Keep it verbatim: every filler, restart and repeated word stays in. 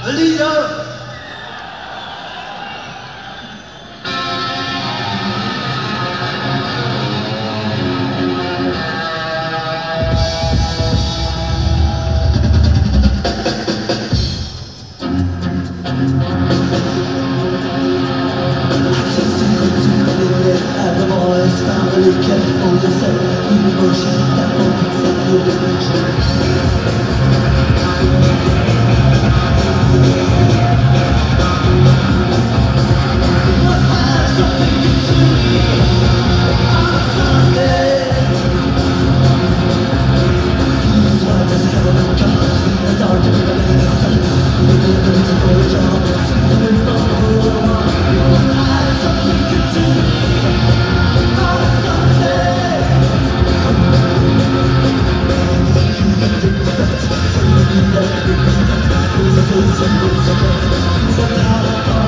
leader. Finally get for yourself, emotion that opens up your dimension. What has something to do on Sunday? Why does heaven come in the dark of the sun? People looking for a job, looking for who I want. What has something to do on Sunday? Who's a